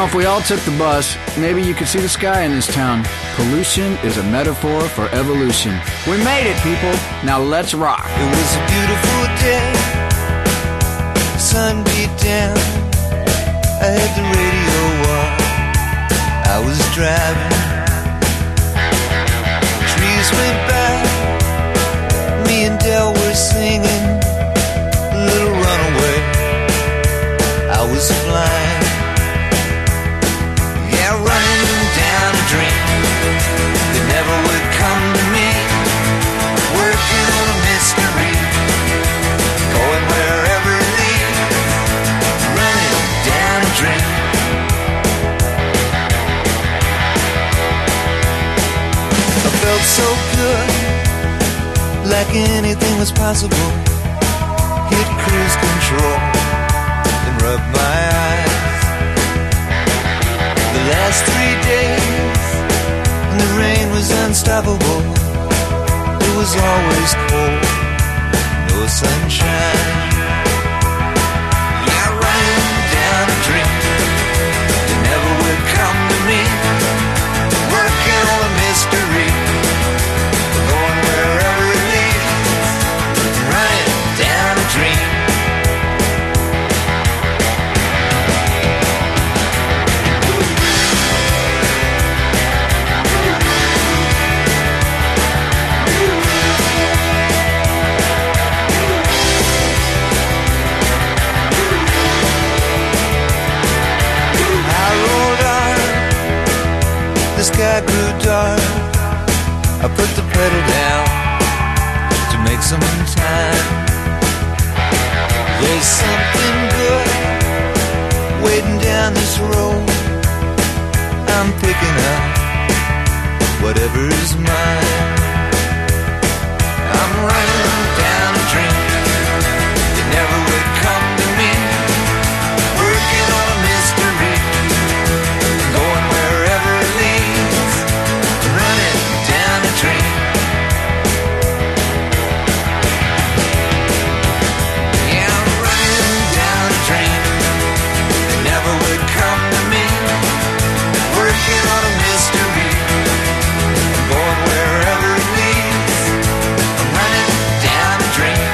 know, if we all took the bus, maybe you could see the sky in this town. Pollution is a metaphor for evolution. We made it, people. Now let's rock. It was a beautiful day. The sun beat down. I had the radio on. I was driving. Trees went by. Me and Del were singing Little Runaway. I was flying. Yeah, running down a dream that never would come to me. Working on a mystery, going wherever it leads. Running down a dream. I felt so good, like anything was possible. Hit cruise control and rub my eyes. The last 3 days, and the rain was unstoppable. It was always cold, no sunshine. Yeah, running down a dream that never would come to me. Working on a mystery, going wherever it leads. Running down a dream. The sky grew dark. I put the pedal down to make some time. There's something good waiting down this road. I'm picking up whatever's mine. I'm running down a dream that never would come to me. Working on a mystery, going wherever it leads. Running down a dream. Yeah, I'm running down a dream that never would come to me. Working on a mystery, going wherever it leads. I'm running down a dream.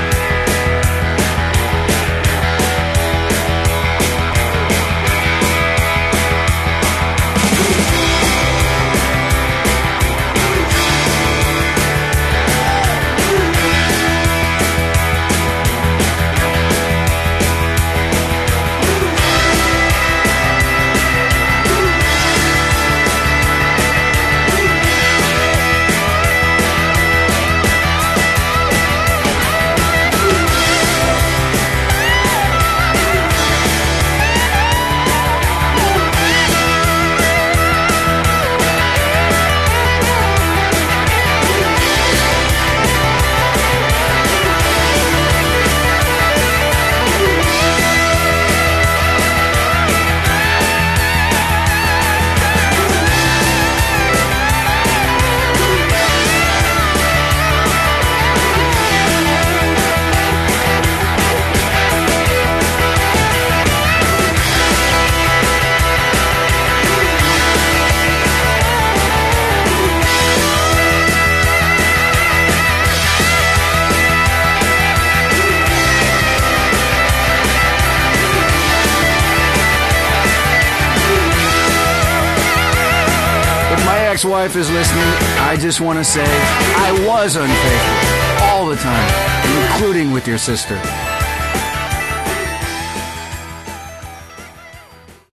Ex-wife is listening, I just want to say I was unfaithful all the time, including with your sister.